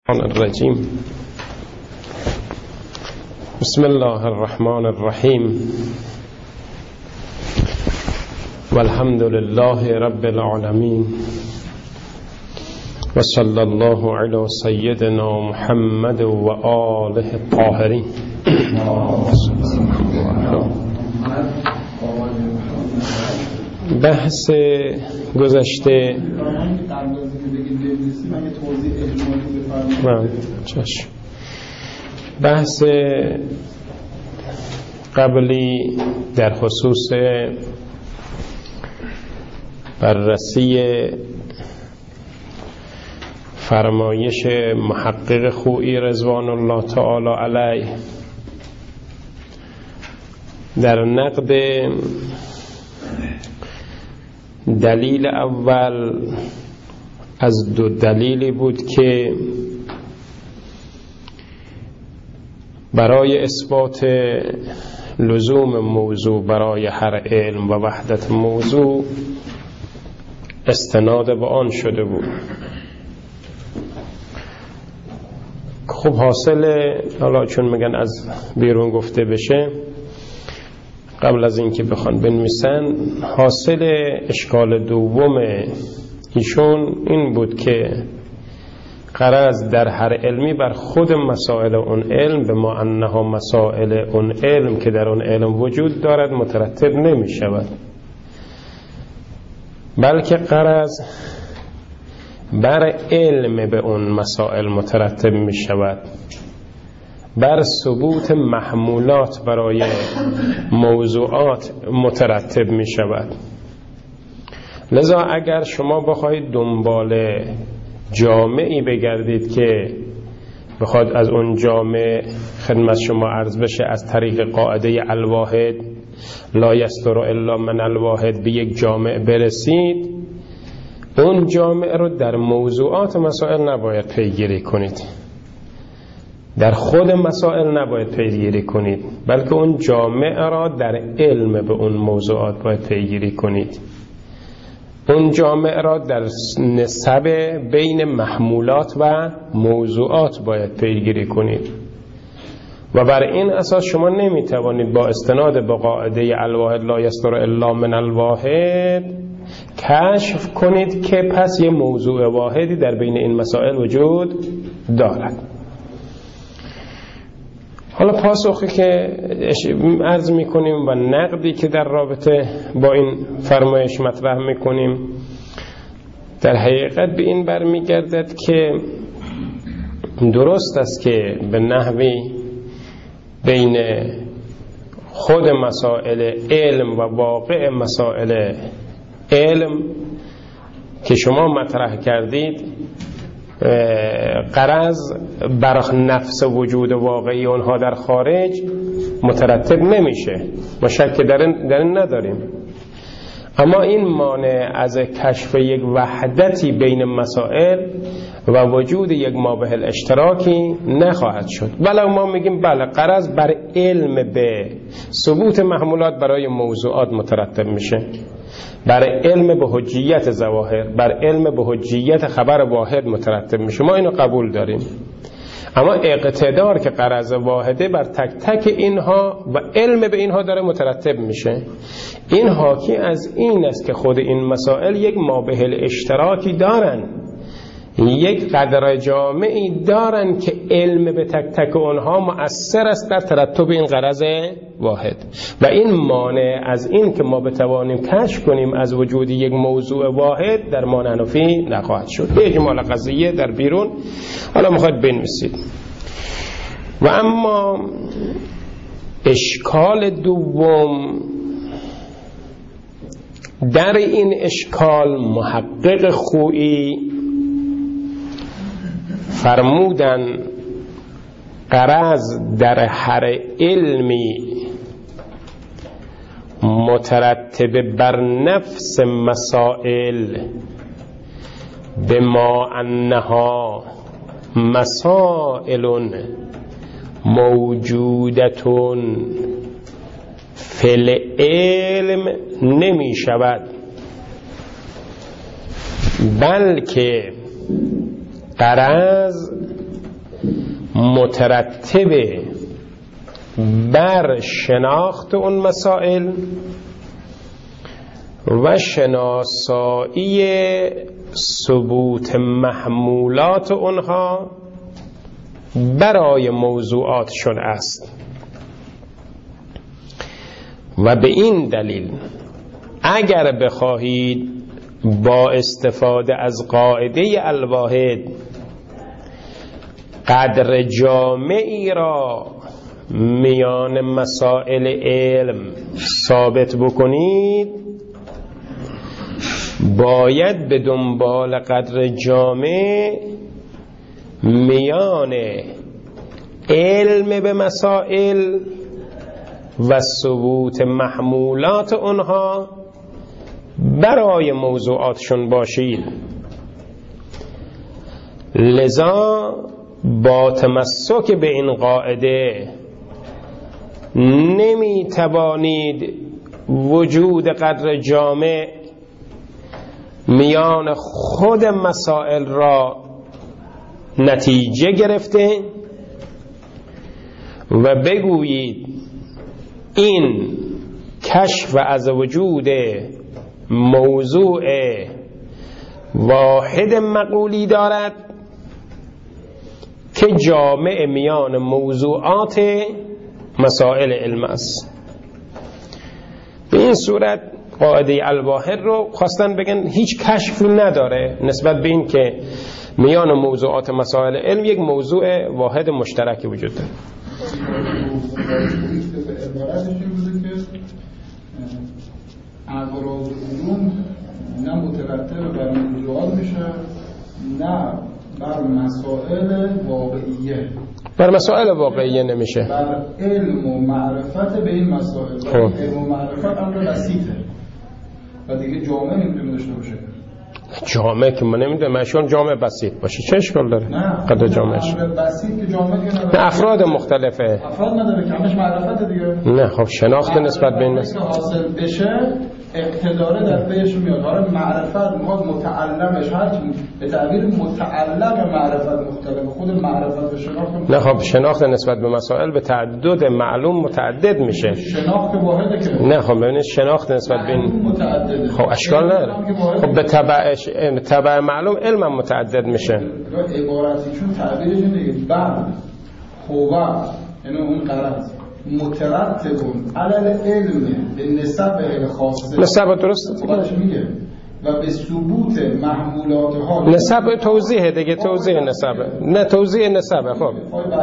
الرجیم. بسم الله الرحمن الرحیم والحمد لله رب العالمین و صلی الله علی سیدنا محمد و آله الطاهرین. بحث گذشته بحث قبلی در خصوص بررسی فرمایش محقق خویی رضوان الله تعالی علیه در نقد دلیل اول از دو دلیلی بود که برای اثبات لزوم موضوع برای هر علم و وحدت موضوع استناد به آن شده بود. خب حاصل، حالا چون میگن از بیرون گفته بشه قبل از اینکه بخوان بنویسن، حاصل اشکال دوم ایشون این بود که غرض در هر علمی بر خود مسائل اون علم به ما انها مسائل اون علم که در اون علم وجود دارد مترتب نمی شود، بلکه غرض بر علم به اون مسائل مترتب می شود، بر ثبوت محمولات برای موضوعات مترتب می شود. لذا اگر شما بخواهید دنبال جامعی بگردید که بخواد از اون جامع خدمت شما عرض بشه از طریق قاعده الواحد لا یستر الا من الواحد به یک جامع برسید، اون جامع رو در موضوعات مسائل نباید پیگیری کنید، در خود مسائل نباید پیگیری کنید، بلکه اون جامع را در علم به اون موضوعات باید پیگیری کنید. اون جامع را در نسب بین محمولات و موضوعات باید پیگیری کنید و بر این اساس شما نمیتوانید با استناد به قاعده الواحد لا یستر الا من الواحد کشف کنید که پس یه موضوع واحدی در بین این مسائل وجود دارد. حالا پاسخی که عرض میکنیم و نقدی که در رابطه با این فرمایش مطرح میکنیم در حقیقت به این برمیگردد که درست است که به نحوی بین خود مسائل علم و واقع مسائل علم که شما مطرح کردید غرض بر نفس وجود واقعی اونها در خارج مترتب نمیشه، ما شک در این نداریم، اما این مانع از کشف یک وحدتی بین مسائل و وجود یک مابه الاشتراکی نخواهد شد. بله ما میگیم بله غرض بر علم به ثبوت محمولات برای موضوعات مترتب میشه، بر علم به حجیت ظواهر، بر علم به حجیت خبر واحد مترتب میشه، ما اینو قبول داریم، اما اقتدار که غرض واحده بر تک تک اینها و علم به اینها داره مترتب میشه، این حاکی از این است که خود این مسائل یک مابه الاشتراکی دارن، یک قدر جامعی دارن که علم به تک تک اونها مؤثر است در ترتب این غرض واحد و این مانع از این که ما بتوانیم کشف کنیم از وجود یک موضوع واحد در ما نفی نخواهد شد. به اجمال قضیه در بیرون حالا میخواد بنویسید. و اما اشکال دوم، در این اشکال محقق خویی فرمودن غرض در هر علمی مترتب بر نفس مسائل به ما انها مسائل موجودتون فی العلم نمی شود، بلکه غرض مترتب بر شناخت اون مسائل و شناسایی ثبوت محمولات اونها برای موضوعاتشون است. و به این دلیل اگر بخواهید با استفاده از قاعده الواحد قدر جامعی را میان مسائل علم ثابت بکنید، باید به دنبال قدر جامع میان علم به مسائل و ثبوت محمولات اونها برای موضوعاتشون باشید. لذا با تمسک به این قاعده نمی توانید وجود قدر جامع میان خود مسائل را نتیجه گرفته و بگویید این کشف از وجود موضوع واحد مقولی دارد که جامع میان موضوعات مسائل علم است. به این صورت قاعده الواحد رو خواستن بگن هیچ کشفی نداره نسبت به این که میان موضوعات مسائل علم یک موضوع واحد مشترکی وجود داره. اغراض علوم نه مترتب بر موضوعات میشه نه بر مسائل واقعیه. بر مسائل واقعیه نمیشه، بر علم و معرفت به این مسائل. علم و معرفت امر بسیطه و دیگه جامعه نمیتونه داشته باشه. جامعه که من نمیدونم مشون جامعه بسیط باشه چه اشکال داره؟ نه قدر جامعهش امر بسیط که جامعه نه افراد مختلفه، افراد نداره که همش معرفت دیگه. نه خب شناخت نسبت به این که حاصل بشه اقتداره در پیش میاد. حالا معرفت میخواد متعلقش هرچی به تعبیر متعلق معرفت مختلف خود معرفت و شناخت نه خب شناخت نسبت به مسائل به تعدد معلوم متعدد میشه. شناخت واحده که نه خب ببینید شناخت نسبت به این متعدده. خب اشکال نداره. خب به تبع معلوم علم هم متعدد میشه. عبارتی چون تعبیرش میگه بعد هو یعنی اون قرض مترتبون علل علم به نسب خاصه. نسب درست میگه و به ثبوت محمولات ها. نسب توضیح دیگه، توضیح نسبه نه توضیح نسبه. خب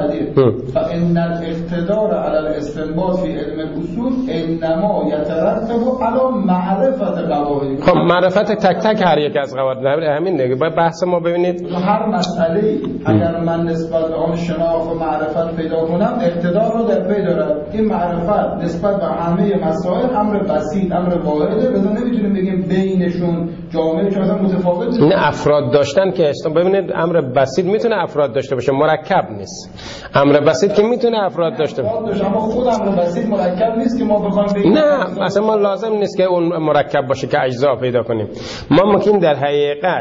فإن الاقتدار على الاستنباط في علم الاصول انما يترتب على معرفت قواعد. خب معرفت تک تک هر یک از قواعد همین دیگه. بحث ما ببینید هر مسئله اگر من نسبت به آن شناخت و معرفت پیدا کنم اقتدار رو در پی دارد. این معرفت نسبت به همه مسائل امر بسیط امر واحده، لذا نمیتونیم بگیم بینشون جامعه چون متفاوته. نه افراد داشتن که ببینید امر بسیط میتونه افراد داشته باشه، مرکب نیست. امر بسیط که میتونه افراد داشته باشه اما خود امر بسیط مرکب نیست که ما بخوایم بگیم. نه اصلا ما لازم نیست که اون مرکب باشه که اجزا پیدا کنیم. ما ممکن در حقیقت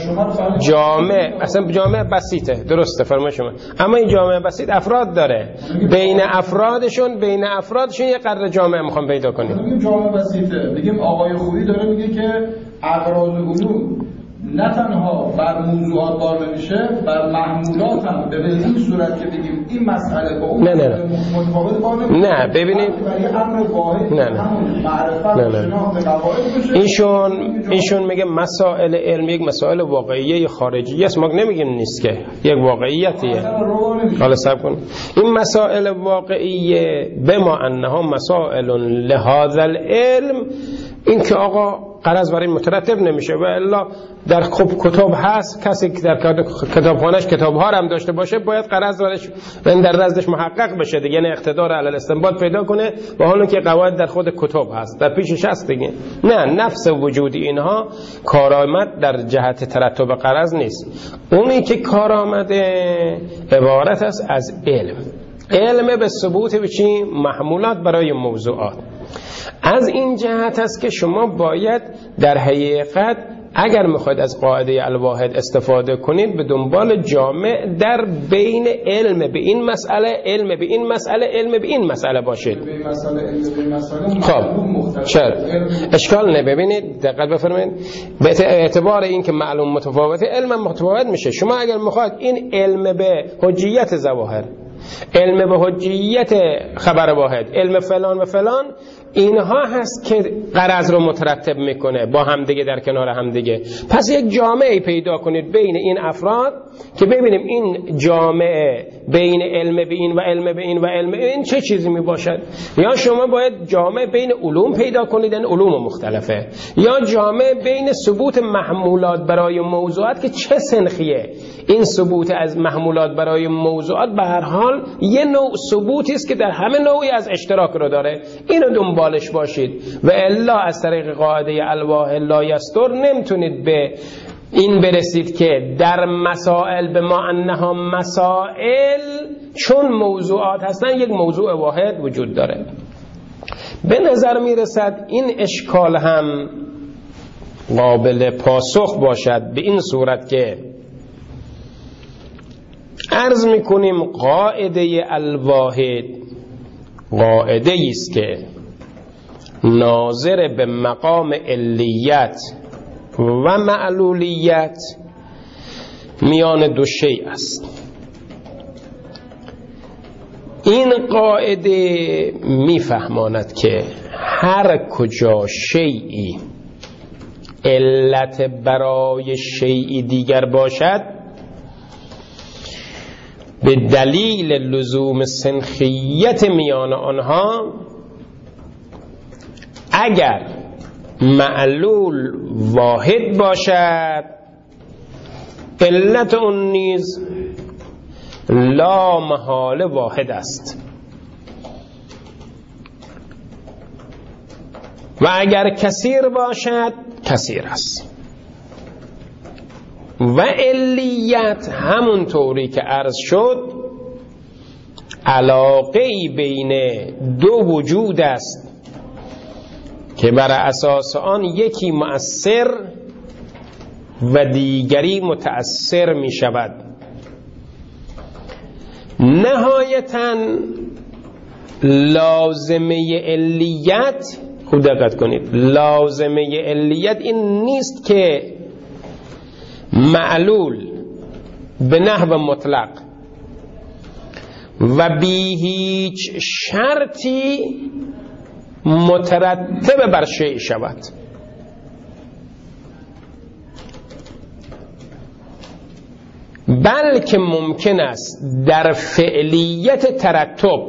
جامعه اصلا جامعه بسیطه، درسته فرما شما، اما این جامعه بسیط افراد داره، بین افرادشون یه قدر جامعه میخوام پیدا کنیم. میگیم جامعه بسیطه، میگیم آقای خویی داره میگه که اغراض علوم نه تنها بر موضوعات بار نمیشه بر محمولات هم به این صورت که بگیم این مسئله با اون متفاوت بار نمیشه. نه ببینید امر واحد معرفت شناخت قواعد ایشون میگه مسائل علم یک مسائل واقعیه خارجی است. ما نمیگیم نیست که یک واقعیتیه. حالا صبر کن. این مسائل واقعیه بما انها مسائل لهذا العلم، این که آقا قرض برای مترتب نمیشه و الا در کتاب هست، کسی که در کتابخانه‌اش کتاب‌ها هم داشته باشه باید قرض برش در نزدش محقق بشه دیگه، یعنی اقتدار علی الاستنباط پیدا کنه و حالا که قواعد در خود کتاب هست در پیشش هست دیگه. نه نفس وجود اینها کارآمد در جهت ترتب قرض نیست. اونی که کارآمده عبارت است از علم به ثبوت به چی؟ محمولات برای موضوعات. از این جهت است که شما باید در حقیقت اگر میخواید از قاعده الواحد استفاده کنید به دنبال جامع در بین علم به این مسئله، علم به این مسئله، علم به این مسئله باشید. خب چرا اشکال نه؟ ببینید دقت بفرمایید، به اعتبار این که معلوم متفاوته علم متفاوت میشه. شما اگر میخواید این علم به حجیت ظواهر، علم به حجیت خبر واحد، علم فلان و فلان، اینها هست که غرض رو مترتب میکنه با همدیگه در کنار همدیگه. پس یک جامعه پیدا کنید بین این افراد که ببینیم این جامعه بین علم به این و علم به این و علم به این چه چیزی میباشد. یا شما باید جامعه بین علوم پیدا کنید، این علوم مختلفه، یا جامعه بین ثبوت محمولات برای موضوعات که چه سنخیه. این ثبوت از محمولات برای موضوعات به هر حال یه نوع ثبوتی است که در همه نوعی از اشتراک رو داره، اینو دنبالش باشید. و الا از طریق قاعده الواحد لا یستر نمیتونید به این برسید که در مسائل به ما انها مسائل چون موضوعات هستن یک موضوع واحد وجود داره. به نظر میرسد این اشکال هم قابل پاسخ باشد به این صورت که عرض میکنیم قاعده الواحد قاعده است که ناظر به مقام علیت و معلولیت میان دو شیء است. این قاعده میفهماند که هر کجا شیئی علت برای شیء دیگر باشد به دلیل لزوم سنخیت میان آنها، اگر معلول واحد باشد علت اون نیز لا محاله واحد است، و اگر کثیر باشد کثیر است. و علیت همون طوری که عرض شد علاقه‌ای بین دو وجود است که بر اساس آن یکی مؤثر و دیگری متأثر می شود. نهایتاً لازمه علیت، خوب دقت کنید، لازمه علیت این نیست که معلول به نحو مطلق و بی هیچ شرطی مترتب بر شیء شود، بلکه ممکن است در فعلیت ترتب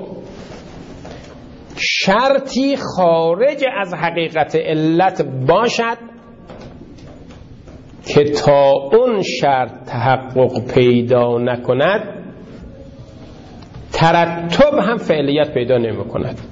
شرطی خارج از حقیقت علت باشد که تا اون شرط تحقق پیدا نکند ترتب هم فعلیت پیدا نمی کند.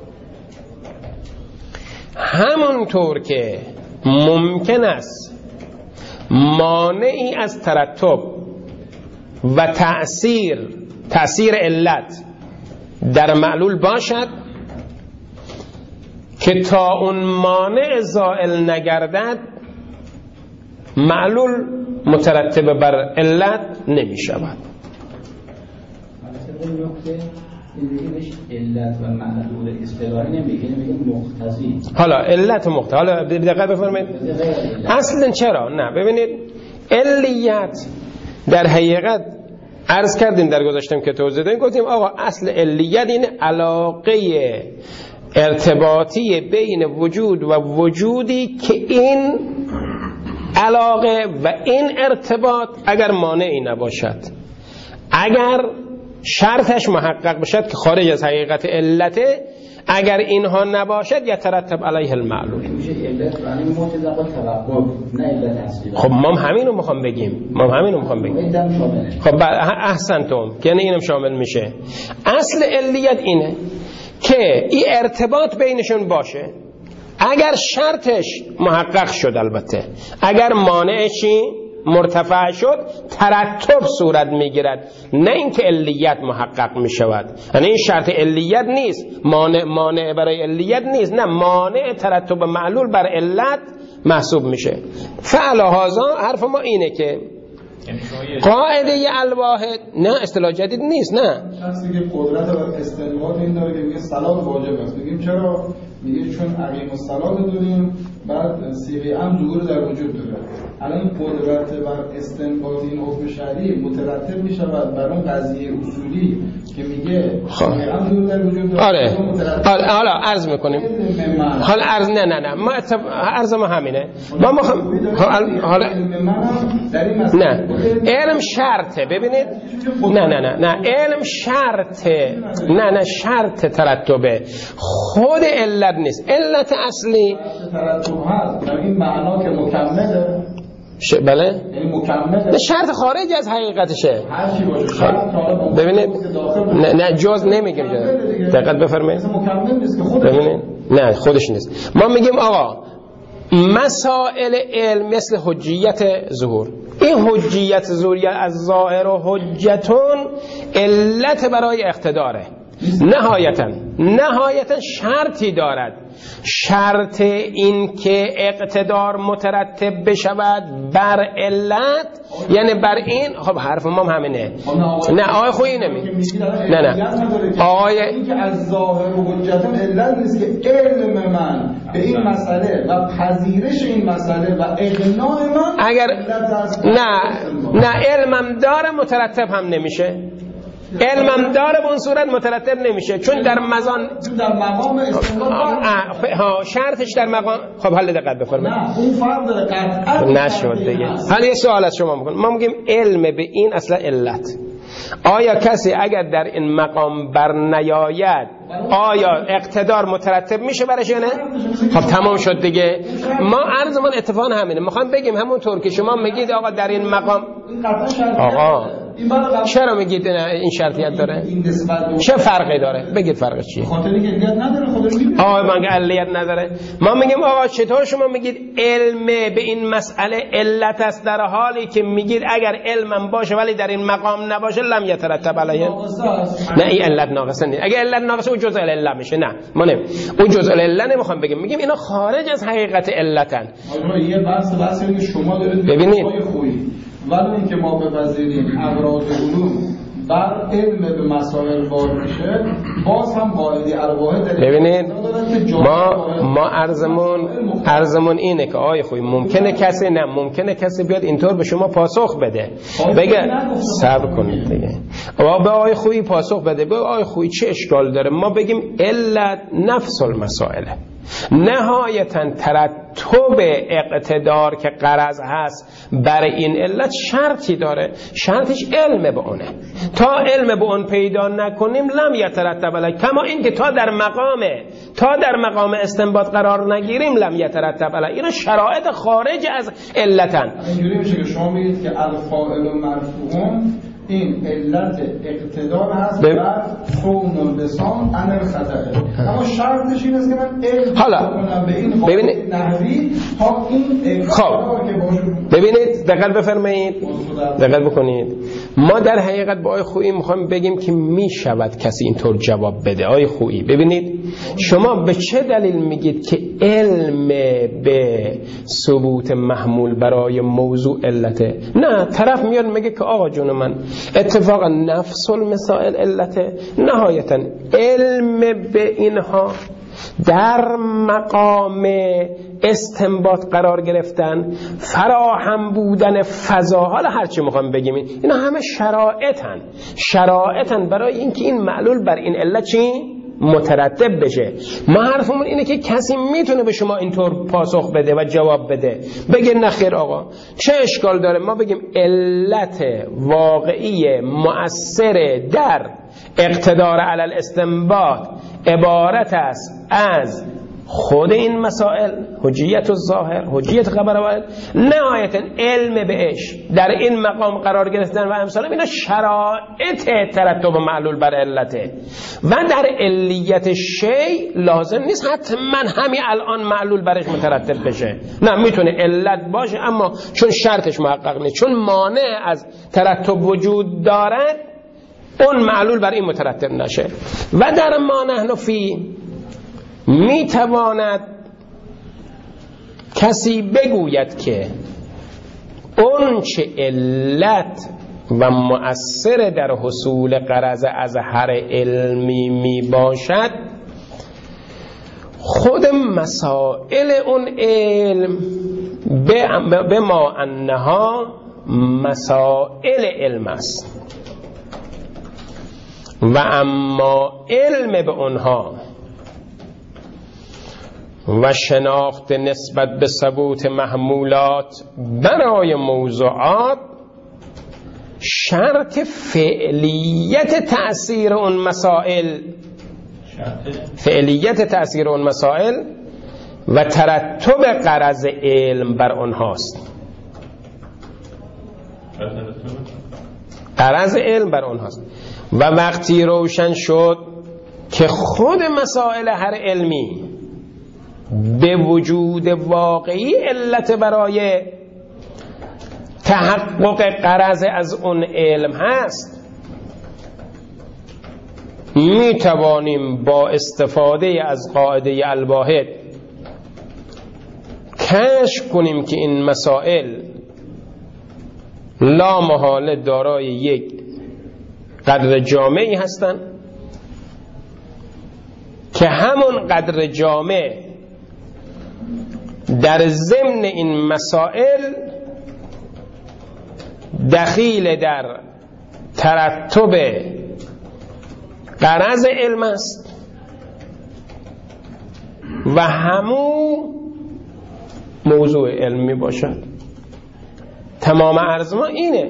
همونطور که ممکن است مانعی از ترتب و تأثیر علت در معلول باشد که تا اون مانع زائل نگردد معلول مترتب بر علت نمی شود. علت و معلول اصطلاحی نمیگه، میگه مقتضی. حالا علت مقتضی، حالا دقت بفرمایید اصلا چرا نه. ببینید علیت در حقیقت عرض کردیم در گذاشتم که توضیح دادیم، گفتیم آقا اصل علیت این علاقه ارتباطی بین وجود و وجودی که این علاقه و این ارتباط اگر مانعی نباشد، اگر شرطش محقق باشد که خارج از حقیقت علته، اگر اینها نباشد یترتب علیه المعلول. خب ما همینو میخوام بگیم، خب احسنتم، یعنی اینم شامل میشه. اصل علیت اینه که این ارتباط بینشون باشه، اگر شرطش محقق شد، البته اگر مانعشی مرتفع شد ترتب صورت میگیرد، نه اینکه علیت محقق میشود. یعنی این شرط علیت نیست، مانع برای علیت نیست، نه، مانع ترتب معلول بر علت محسوب میشه. فعلهذا حرف ما اینه که قاعده الواحد نه اصطلاح جدید نیست. نه شخصی که قدرت و استنباط این داره که میگه صلات واجب است، بگیم چرا؟ میگه چون اقیم الصلات داریم، بعد صیغه ام ظهور در وجود داره. الان این قدرت بر استنباط این حکم شرعی مترتب میشه بر اون قضیه اصولی که میگه صیغه ام ظهور در وجود داره. آره حالا عرض میکنیم. حالا عرض نه ما عرض ما همینه. ما حالا نه علم شرطه. ببینید نه علم شرطه. نه شرط ترتبه، خود علت نیست. علت اصلی ترتب هست در این معنا که مکمله. بله یعنی مکمله، شرط خارج از حقیقتشه. هر چی باشه شرط. ببینید نه جز نمیگیم. دقت بفرمایید. مکمل نیست که خودش. ببینید نه خودش نیست. ما میگیم آقا مسائل علم مثل حجیت ظهور، این حجیت ظهور از ظاهر و حجتون علت برای اقتداره. نهایتا شرطی دارد. شرط این که اقتدار مترتب بشود بر علت، یعنی بر این. خب حرف ما همینه. نه آقای خویی نمیگه. نه آقای این که از ظاهر و حجتون علت نیست که علم من به این مسئله و پذیرش این مسئله و اقناع من اگر نه علمم داره مترتب هم نمیشه. علمم داره به اون صورت مترتب نمیشه، چون در مقام استنباط شرطش در مقام. خب حالا دقت بفرمایید. نه اون فرق داره قطعا نشد دیگه. حالا یه سوال از شما میکنم. ما میگیم علم به این اصلا علت. آیا کسی اگر در این مقام بر نیاید آیا اقتدار مترتب میشه برش یا نه؟ خب تمام شد دیگه. ما عرضمون اتفاقا همینه. میخوام بگیم همونطور که شما میگید آقا در این مقام آقا چرا میگید این شرطیت داره؟ چه فرقی داره؟ بگید فرقش چیه؟ خاطری که علت نداره. خدا آقا من علت نداره. ما میگیم آقا چطور شما میگید علم به این مسئله علت است، در حالی که میگید اگر علمم باشه ولی در این مقام نباشه لم یترتب علیه. نه این علت ناقصه نیست. اگر علت ناقصه اون جزء العله میشه. نه ما اون جزء العله نمیخوام بگیم. میگیم اینا خارج از حقیقت علتن. یه بحث اینه شما دارید ببینید ولی اینکه ما بپذیریم ابراز علوم بر علم به مسائل وارد میشه، باز هم قاعده الواحد. ببینید ما عرضمون اینه که آقای خوی ممکنه کسی بیاد اینطور به شما پاسخ بده، بگه صبر کنید دیگه و به آقای خوی پاسخ بده، به آقای خوی چه اشکال داره ما بگیم علت نفس المسائله. نهایتا ترتب اقتدار که غرض هست بر این علت شرطی داره، شرطش علم به اونه. تا علم به اون پیدا نکنیم لم یترتب علیه. کما این که تا در مقام استنباط قرار نگیریم لم یترتب علیه. اینا شرایط خارج از علتن. اینجوری میشه که شما میگید که الفاعل مرفوعون این علت اقتدار هست بر صون اللسان عن الخطأ، اما شرطش این است که من علم کنم به این قاعده نحوی تا این اقتدار که باشه. ببینید دقت بفرمایید، دقت بکنید. ما در حقیقت با آی خویی میخوایم بگیم که میشود کسی اینطور جواب بده. آی خویی ببینید شما به چه دلیل میگید که علم به ثبوت محمول برای موضوع علته؟ نه طرف میاد میگه که آقا جون من اتفاقا نفس المسائل علته. نهایتا علم به اینها در مقام استنباط قرار گرفتن، فراهم بودن فضا، حالا هرچی میخوام بگیم اینا همه شرایطن برای اینکه این معلول بر این علت چی؟ مترتب بشه. ما حرفمون اینه که کسی میتونه به شما اینطور پاسخ بده و جواب بده، بگه نخیر آقا چه اشکال داره ما بگیم علت واقعی مؤثر در اقتدار علی الاستنباط عبارت است از خود این مسائل، حجیت الظاهر، حجیت خبر واحد، نهایتا علم بهش در این مقام قرار گرفتن و امثال اینا شرایط ترتب معلول بر علته. و در علیت شی لازم نیست حتما همین الان معلول برش مترتب بشه. نه میتونه علت باشه اما چون شرطش محقق نیست، چون مانع از ترتب وجود دارد، اون معلول بر این مترتب نشه. و در ما نحن فی میتواند کسی بگوید که اون چه علت و مؤثر در حصول غرض از هر علمی می باشد خود مسائل اون علم به ما انها مسائل علم است و اما علم به اونها و شناخت نسبت به ثبوت محمولات برای موضوعات شرط فعلیت تأثیر اون مسائل و ترتب غرض علم بر اونهاست. غرض علم بر اونهاست و وقتی روشن شد که خود مسائل هر علمی به وجود واقعی علت برای تحقق غرض از اون علم هست، می توانیم با استفاده از قاعده الواحد کشف کنیم که این مسائل لا محاله دارای یک قدر جامعی هستند که همون قدر جامع در ضمن این مسائل دخیل در ترتب غرض علم است و همون موضوع علمی باشد. تمام عرض ما اینه.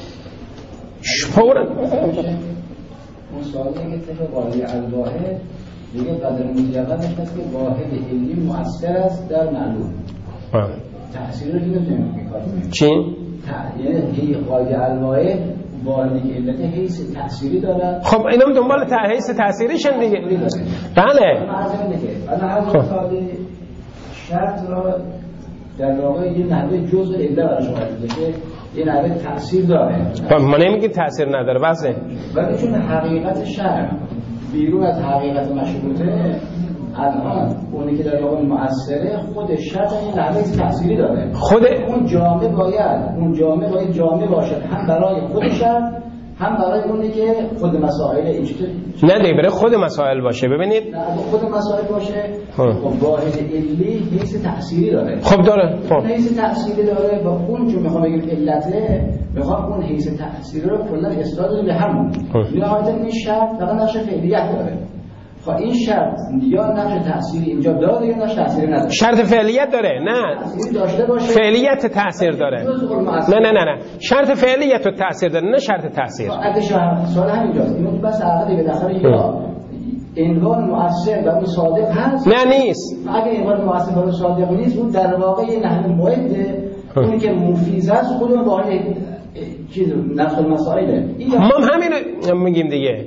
اون سوالی که طبق قاعده الواحد دیگه قدر مطلقه هست که واحد علمی مؤثر است در معلوم. تأثیر رو که نمیتونیم بکنیم. چی؟ یعنی قاعده الواحد واحدی که علت حیث تأثیری داره. خب اینم دنبال حیث تأثیریشن دیگه. بله. خب شرط را در واقع یه نحوه جزء علت برای شما که یه نحوه تأثیر داره. ما نمیگیم تأثیر نداره واسه. ولی چون حقیقت شرط بیرون از حقیقت مشروطه الان اونی که در واقع مؤثره خود شرط این نحوه تأثیری داره. خود اون جامعه باید جامعه باشد هم برای خود شرط هم برای اونی که خود مسائل اینجوری نه دیگه برای خود مسائل باشه. ببینید خود مسائل باشه خب واحد علی حیث تأثیری داره. خب داره. خب حیث تأثیری داره و اون چون میخوام بگیم علته میخوام اون حیث تأثیری رو کلا اصلاح به همون نهایتا این شرط فقط نقش فعلیت داره. خب این شرط یا نقش تأثیری اینجا داره یا نقش تأثیری نداره. شرط فعلیت داره. نه داشته باشه فعلیت تأثیر داره. نه شرط فعلیت و تأثیر داره نه شرط تأثیر. اگه سوال همینجاست اینو بس عقدی به داخل یا عنوان مؤثر و اون صادق هست نه نیست. اگه عنوان مؤثر و اون صادق نیست اون در واقع یه نحو موعده اونی که مفیض است خود اون واحد چیز نفس المسائله. ما همینو میگیم دیگه.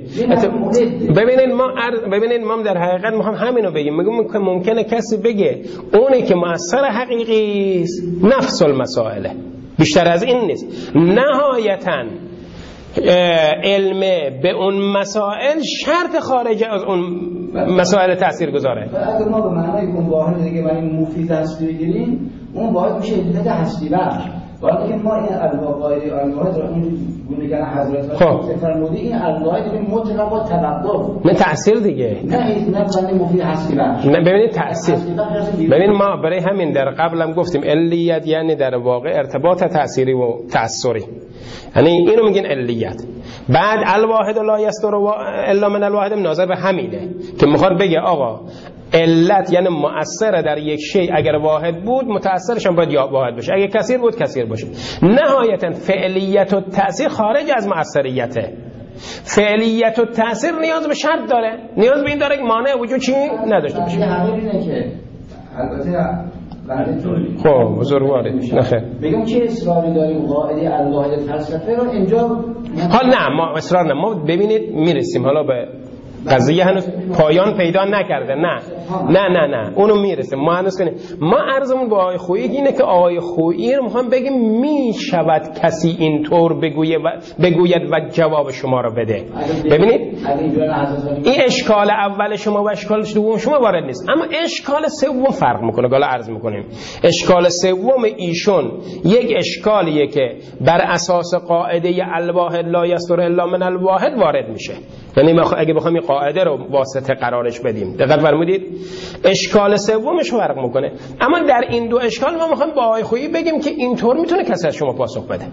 ببینید ما در حقیقت ما هم همینو بگیم. میگم که ممکنه کسی بگه اونی که مؤثر حقیقی است نفس المسائله، بیشتر از این نیست. نهایتاً علم به اون مسائل شرط خارج از اون مسائل تأثیر گذاره. اگر ما به معنای اون واحد دیگه برای مفید هستی بگیریم اون واحد میشه علت هستی بخش. وقتی که ما این قاعده الواحد رو اون گونه‌گر حضرت فرمودی این الواحد مطلق و توقف نه تأثیر دیگه نه مفید هستی بخش. نه ببینید تأثیر. ببین ما برای همین در قبلم گفتیم علیت یعنی در واقع ارتباط تأثیری و تأثری، یعنی اینو میگن علیت. بعد الواحد لا یستر الا من الواحد ناظر به همینه که میخواد بگه آقا علت یعنی مؤثر در یک شی اگر واحد بود متأثرش هم باید یا واحد باشه، اگر کثیر بود کثیر باشه. نهایتا فعلیت و تأثیر خارج از مؤثریته. فعلیت و تأثیر نیاز به شرط داره، نیاز به این داره که مانع وجود چی نداشته باشه. همینه که البته خب بزرگواره نخیر بگم چه اصراری داریم قاعده الواحد فلسفه رو اینجا حال نه ما اصرار نه. ما ببینید میرسیم حالا به قضیه هنوز پایان پیدا نکرده. نه اونو میرسه. ما هنوز کنیم. ما عرضمون با آقای خویی اینه که آقای خویی رو میخوام بگیم میشود کسی اینطور بگوید و جواب شما رو بده. ببینید این اشکال اول شما و اشکال دوم شما وارد نیست، اما اشکال سوم فرق میکنه. حالا عرض میکنیم اشکال سوم ایشون یک اشکالیه که بر اساس قاعده الواحد لا یصدر الا من الواحد وارد میشه. یعنی اگه بخوام این قاعده رو واسطه قرارش بدیم، دقت فرمودید، اشکال سومش فرق میکنه. اما در این دو اشکال ما میخوایم با آقای خویی بگیم که اینطور میتونه کسی از شما پاسخ بده.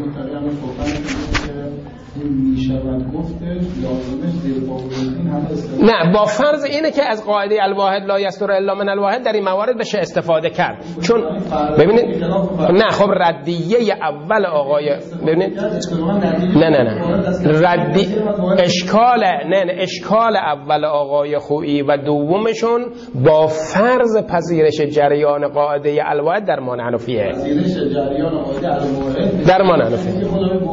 نه، با فرض اینه که از قاعده الواحد لا یصدر الا من الواحد در این موارد بشه استفاده کرد. چون ببینید نه، خب ردیه اول آقای ببینید نه ردی اشکال اول آقای خویی و دومشون با فرض پذیرش جریان قاعده الواحد در ما حنفیه. پذیرش جریان قاعده الواحد در ما حنفیه.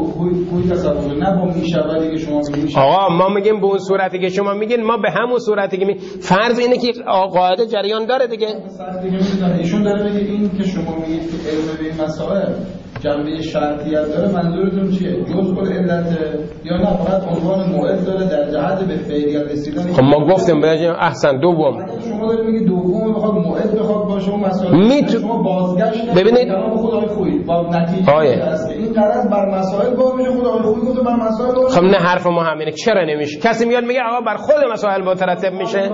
آقا ما میگیم به اون صورتی که شما میگین، ما به همون صورتی که فرض اینه که قاعده جریان داره دیگه. ایشون داره میگه این که شما میگید که علم به این مسائل جنبه شرطیت داره، منظورتون چیه؟ جزء العلت یا نه فقط عنوان موعد داره در جهت به فعلیت رسیدن؟ خب ما گفتیم بهش احسن دوم. شما دارید میگید دوم بخواد موعد بخواد باشه اون مسائل شما بازگشت ببینید خدای خویی با نتیجه است این قرض بر مسائل با میشه خدای خویی گفته بر مسائل با. خب نه، حرف ما همینه. چرا نمیشه؟ کسی میاد میگه آقا بر خود مسائل مترتب میشه.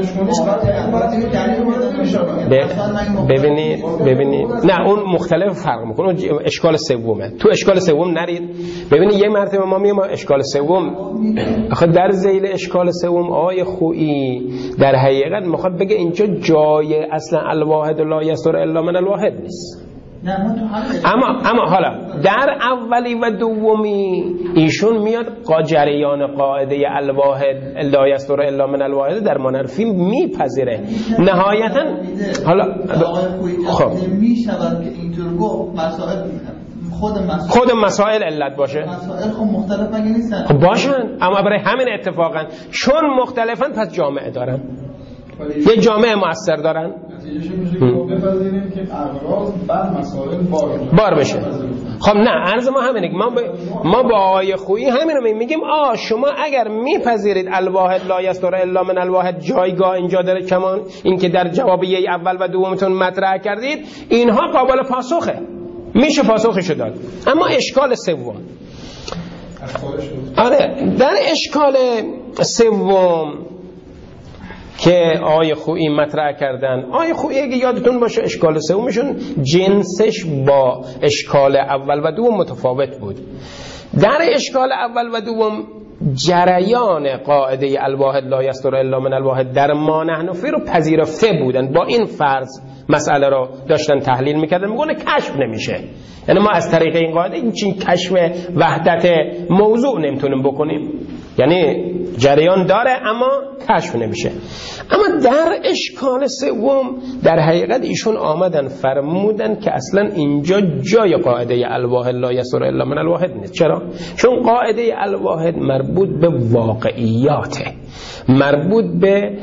ببینید نه، اون مختلف فرق میکنه. اون اشکال سومه. تو اشکال سوم نرید. ببینید یه مرتبه ما میگیم اشکال سوم، آخه در ذیل اشکال سوم آقای خویی در حقیقت میخواد بگه اینجا جای اصلا الواحد لا یصدر الا من الواحد نیست. اما حالا در اولی و دومی ایشون میاد جریان قاعده الواحد لا یصدر الا من الواحد در منرفی میپذیره. نهایتا حالا خب میشود که اینطور گفت مسائل خود مسائل علت باشه. مسائل خب مختلف مگه نیستن؟ خب باشن، اما برای همین اتفاقا چون مختلفن پس جامعه دارن، یه جامعه مؤثر دارن. نتیجهش میشه که بپذیریم که اغراض بر مسائل بار بشه. خب نه، عرض ما همینه که ما با آقای خویی همینو میگیم شما اگر میپذیرید الواحد لا یصدر الا من الواحد جایگاه اینجا داره، کمان این که در جوابیه اول و دومتون مطرح کردید، اینها قابل پاسخه، میشه پاسخشو داد. اما اشکال سوم، در اشکال سوم که آقای خویی مطرح کردن، آقای خویی اگه یادتون باشه اشکال سومشون جنسش با اشکال اول و دوم متفاوت بود. در اشکال اول و دوم جریان قاعده الواحد لا یصدر الا من الواحد در ما حنفی رو پذیرفته بودن. با این فرض مسئله رو داشتن تحلیل میکردن، میگونه کشف نمیشه. یعنی ما از طریق این قاعده این کشف وحدت موضوع نمیتونیم بکنیم، یعنی جریان داره اما کشف نمیشه. اما در اشکال سوم در حقیقت ایشون آمدن فرمودن که اصلا اینجا جای قاعده الواحد لا یصدر الا من الواحد نیست. چرا؟ چون قاعده الواحد مربوط به واقعیاته، مربوط به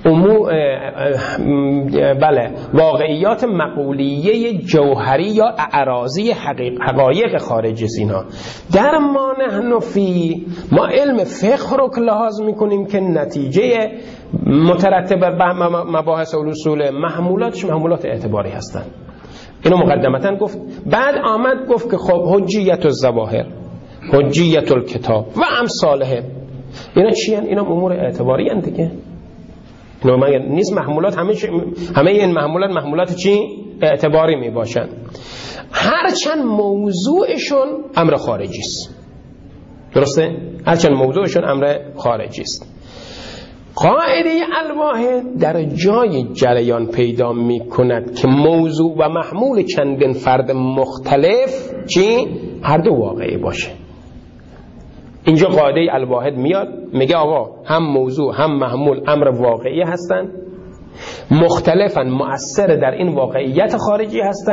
واقعیات مقولیه جوهری یا اعراضی حقایق خارج از اینا. در ما حنفی ما علم فقه رو که لحاظ میکنیم که نتیجه مترتب بر مباحث اصول محمولاتش محمولات اعتباری هستن. اینو مقدمتا گفت. بعد آمد گفت که خب حجیت الظواهر، حجیت الکتاب و امثاله، اینا چی هستن؟ اینا امور اعتباری هستن دیگه. اینا نیست محمولات، همه این محمولات چی؟ اعتباری می باشن، هرچند موضوعشون امر خارجی است. درسته؟ هرچند موضوعشون امر خارجی است. قاعده الواحد در جای جریان پیدا می کند که موضوع و محمول چندین فرد مختلف چی؟ هر دو واقعی باشه. اینجا قاعده الواحد میاد میگه آقا هم موضوع هم محمول امر واقعی هستن، مختلفن، مؤثر در این واقعیت خارجی هستن،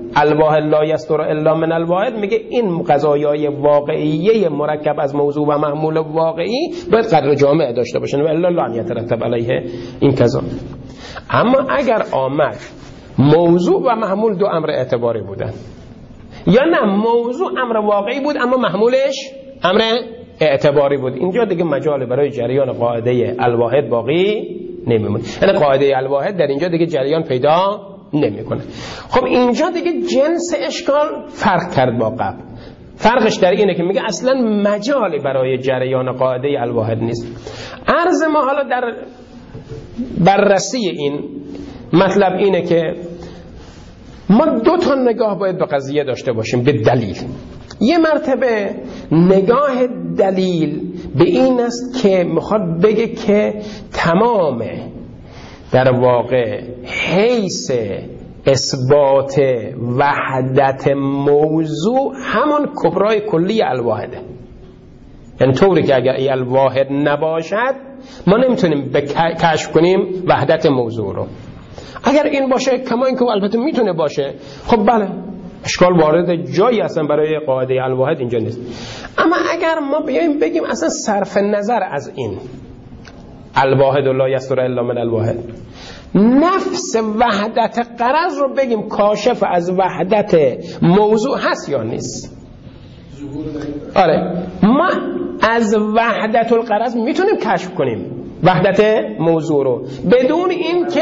الواحد لا یصدر الا من الواحد میگه این قضایای واقعیه مرکب از موضوع و محمول واقعی باید قدر جامع داشته باشن و الا لا یترتب علیه این کذا. اما اگر آمد موضوع و محمول دو امر اعتباری بودن، یا نه موضوع امر واقعی بود اما محمولش امر اعتباری بود، اینجا دیگه مجال برای جریان قاعده الواحد باقی نمیمونه. یعنی قاعده الواحد در اینجا دیگه جریان پیدا نمیکنه. خب اینجا دیگه جنس اشکال فرق کرد با قبل. فرقش در اینه که میگه اصلا مجالی برای جریان قاعده الواحد نیست. عرض ما حالا در بررسی این مطلب اینه که ما دو تا نگاه باید به قضیه داشته باشیم به دلیل. یه مرتبه نگاه دلیل به این است که میخواد بگه که تمام در واقع حیث اثبات وحدت موضوع همان کبرای کلی الواحده. یعنی طوری که اگر ای الواحد نباشد ما نمیتونیم کشف کنیم وحدت موضوع رو. اگر این باشه کما اینکه البته میتونه باشه، خب بله اشکال وارد جایی اصلا برای قاعده الواحد اینجا نیست. اما اگر ما بیایم بگیم اصلا صرف نظر از این الواحد لا یصدر الا من الواحد، نفس وحدت غرض رو بگیم کاشف از وحدت موضوع هست یا نیست. آره ما از وحدت الغرض میتونیم کشف کنیم وحدت موضوع رو بدون این که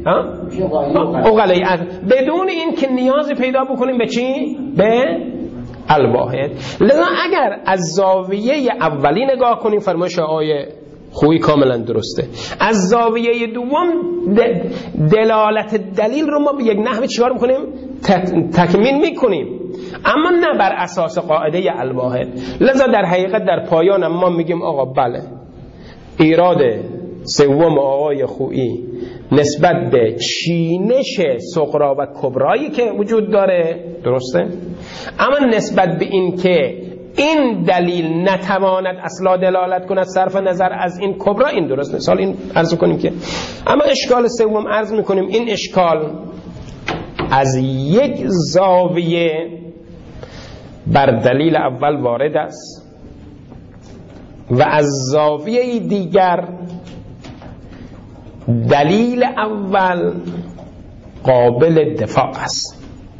بدون این که نیازی پیدا بکنیم به چی؟ به الواحد. لذا اگر از زاویه اولی نگاه کنیم فرمایش آقای خویی کاملا درسته، از زاویه دوم دلالت دلیل رو ما به یک نحوی چیکار میکنیم؟ تکمیل میکنیم، اما نه بر اساس قاعده الواحد. لذا در حقیقت در پایان ما میگیم آقا بله ایراد سوم آقای خویی نسبت به چینش صغرا و کبرایی که وجود داره درسته، اما نسبت به این که این دلیل نتواند اصلا دلالت کند صرف نظر از این کبرا این درست نیست. حالا این عرض کنیم که اما اشکال سوم عرض میکنیم این اشکال از یک زاویه بر دلیل اول وارد است و از زاویه دیگر دلیل اول قابل دفاع است.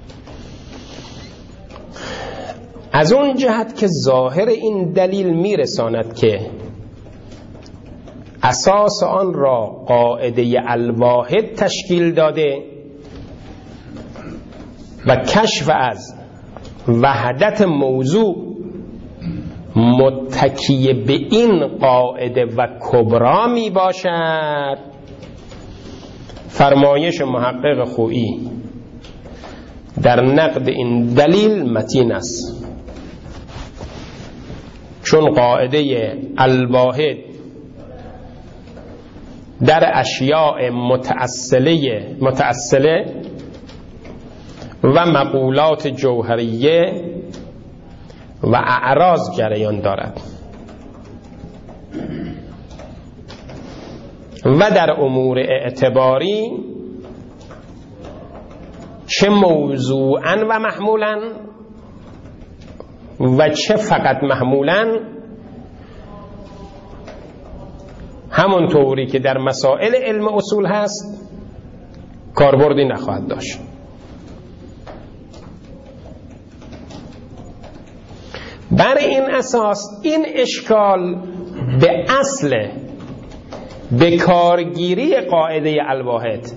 از اون جهت که ظاهر این دلیل میرساند که اساس آن را قاعده الواحد تشکیل داده و کشف از وحدت موضوع متکی به این قاعده و کبرا می باشد، فرمایش محقق خویی در نقد این دلیل متین است، چون قاعده الواحد در اشیاء متأصله و مقولات جوهریه و اعراض جریان دارد و در امور اعتباری چه موضوعاً و محمولاً و چه فقط محمولاً همون طوری که در مسائل علم اصول هست کاربردی نخواهد داشت. بر این اساس این اشکال به اصل به کارگیری قاعده الواحد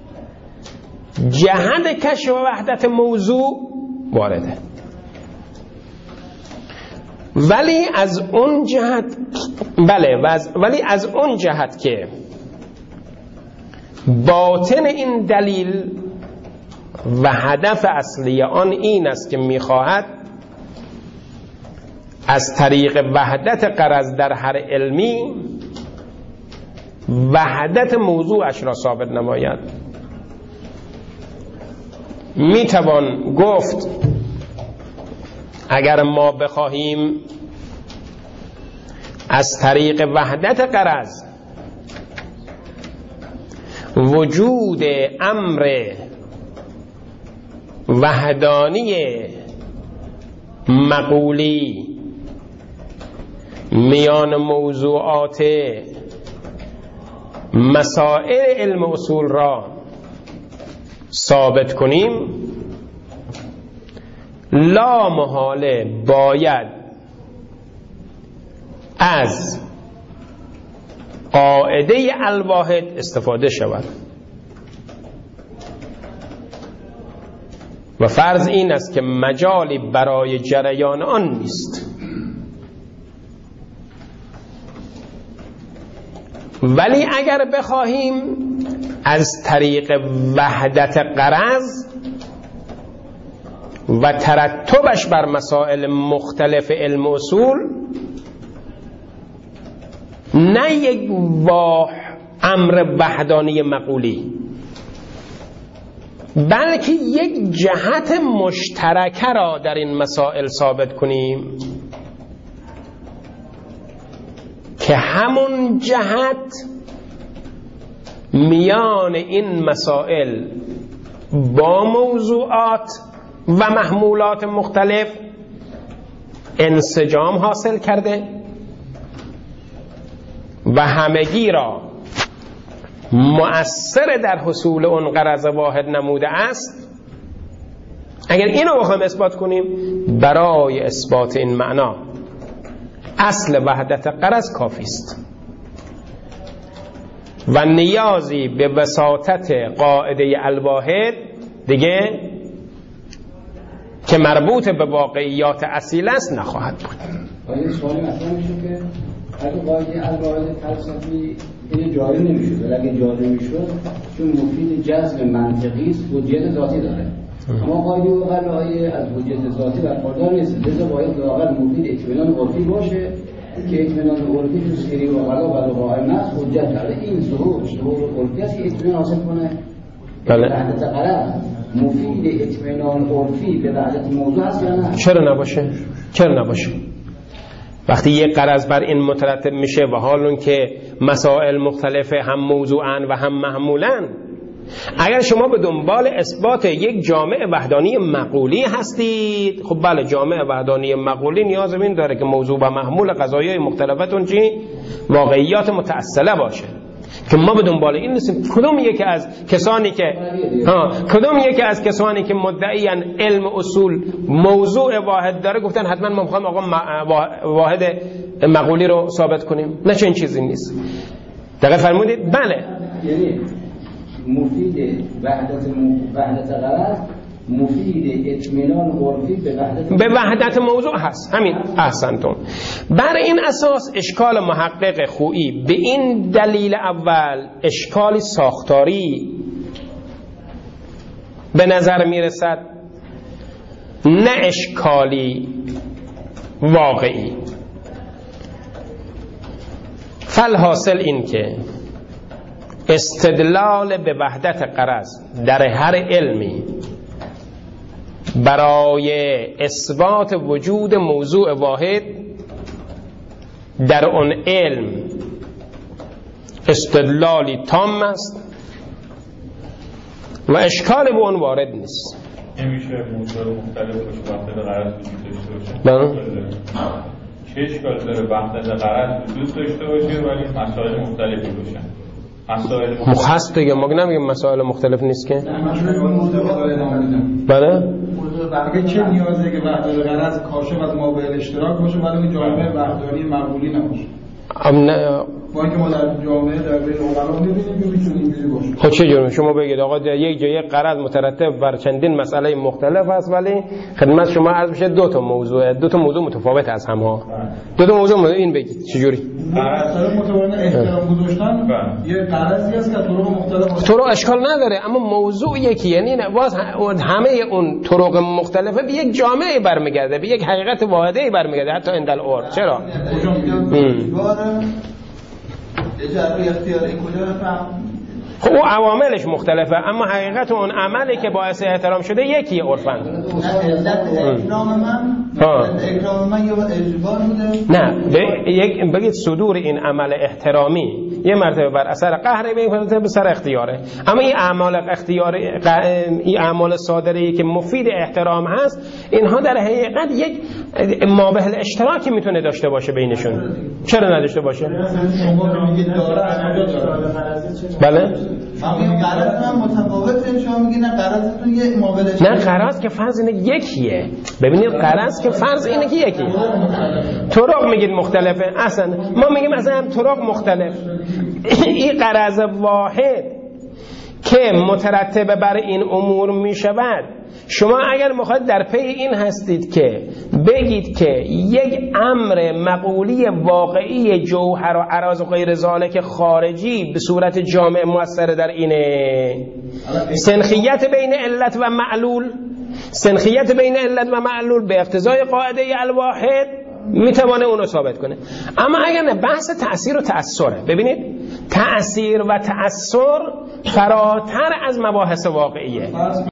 جهت کشف وحدت موضوع وارده، ولی از اون جهت ولی از اون جهت که باطن این دلیل و هدف اصلی آن این است که میخواهد از طریق وحدت غرض در هر علمی وحدت موضوعش را ثابت نماید. میتوان گفت اگر ما بخواهیم از طریق وحدت غرض وجود امر وحدانی مقولی میان موضوعات مسائل علم اصول را ثابت کنیم، لا محاله باید از قاعده الواحد استفاده شود و فرض این است که مجالی برای جریان آن نیست. ولی اگر بخواهیم از طریق وحدت غرض و ترتبش بر مسائل مختلف علم اصول، نه یک امر وحدانی مقولی، بلکه یک جهت مشترکه را در این مسائل ثابت کنیم که همون جهت میان این مسائل با موضوعات و محمولات مختلف انسجام حاصل کرده و همگی را مؤثر در حصول اون غرض واحد نموده است. اگر اینو بخوایم اثبات کنیم، برای اثبات این معنا اصل وحدت غرض کافی است و نیازی به وساطت قاعده الواحد دیگه که مربوط به واقعیات اصیل است نخواهد بود. این سوالی مثلا میشه که اگه قاعده الواحد فلسفی این جاری نمیشد، ولی اگه جاری میشد چون مفید جذب منطقی است، حجیت ذاتی داره، اما قاعده اوغلایی از حجیت ذاتی برخوردار نیست، لذا باید لااقل مفید اطمینان عرفی باشه که اطمینان عرفی تو سری اوغلا و لغای نص حجت داره. این ظهور عرفی است که اطمینان حاصل کنه. بله. وحدت غرض مفید اطمینان عرفی به وحدت موضوع هست یا نه؟ چرا نباشه؟ چرا نباشه؟ وقتی یک غرض بر این مترتب میشه و حال اون که مسائل مختلفه، هم موضوعن و هم محمولن، اگر شما به دنبال اثبات یک جامع وحدانی مقولی هستید، خب بله، جامع وحدانی مقولی نیاز به این داره که موضوع و محمول قضایای مختلفتون چی؟ واقعیات متأصله باشه، که ما به دنبال این نیستیم. کدوم یکی از کسانی که مدعیان علم اصول موضوع واحد داره گفتن حتما ما میخوایم آقا واحد مقولی رو ثابت کنیم؟ نه، چنین چیزی نیست. دقیق فرمودید؟ بله، یعنی مفید وحدت غرض مفید اطمینان عرفی به وحدت موضوع هست. همین، احسنتون. بر این اساس اشکال محقق خویی به این دلیل اول اشکالی ساختاری به نظر میرسد، نه اشکالی واقعی. فالحاصل این که استدلال به وحدت غرض در هر علمی برای اثبات وجود موضوع واحد در اون علم استدلالی تام است و اشکال به اون وارد نیست. نمیشه موضوع مختلف باشه وحدت غرض وجود داشته باشه؟ چه اشکال داره وحدت غرض وجود داشته باشه ولی مسائل مختلفی باشن؟ مخص دیگه، ما نمیگیم مسائل مختلف نیست که. بله؟ بقیه چه نیازه که وحدت غرض کاشف از ما به اشتراک باشه ولی جامعه وحدانی مقولی نباشه؟ با اینکه ما در جامعه در بین اوغلا می‌بینیم که میتونه اینجوری باشه. خب چه جوری؟ شما بگید آقا در یک جای غرض مترتب بر چندین مسئله مختلف است، ولی خدمت شما عرض میشه دو تا موضوع متفاوت از هم ها. دو تا موضوع این بگید چه جوری؟ غرض متفاوت احترام گذاشتن یه غرضی است که طرق مختلف طرق اشکال نداره، اما موضوع یکی، یعنی باز همه اون طرق مختلفه به یک جامعه برمیگرده، به یک حقیقت واحده برمیگرده، حتی اندل اور. چرا؟ اجازه اختیار این کجا رفت؟ خب او عواملش مختلفه، اما حقیقت اون عملی که باعث احترام شده یکی عرفاً. علت احترام من اکرام من یا اجبار بوده؟ نه بگید صدور این عمل احترامی یه مرتبه بر اثر قهره، به مرتبه به سر اختیاره. اما این اعمال اختیاری، این اعمال صادره که مفید احترام هست، اینها در حقیقت یک مابه الاشتراکی میتونه داشته باشه بینشون. چرا نداشته باشه؟ شما میگید داره از کجا داره؟ بله؟ اما قرض من متفاوته، شما میگید نه قرضتون یه مابه الاشتراکی. نه قرض که فرض اینه یکیه. ببینید قرض که فرض اینه که یکیه. طرق میگید مختلفه. اصلا ما میگیم مثلا طرق مختلف. این قرض واحد که مترتب بر این امور میشود، شما اگر میخواید در پی این هستید که بگید که یک امر مقولی واقعی جوهر و عراض و غیر ذالک خارجی به صورت جامع مؤثر در اینه، سنخیت بین علت و معلول، سنخیت بین علت و معلول به اقتضای قاعده الواحد میتوانه اونو ثابت کنه. اما اگر نه، بحث تأثیر و تأثره. ببینید تأثیر و تأثر فراتر از مباحث واقعیه.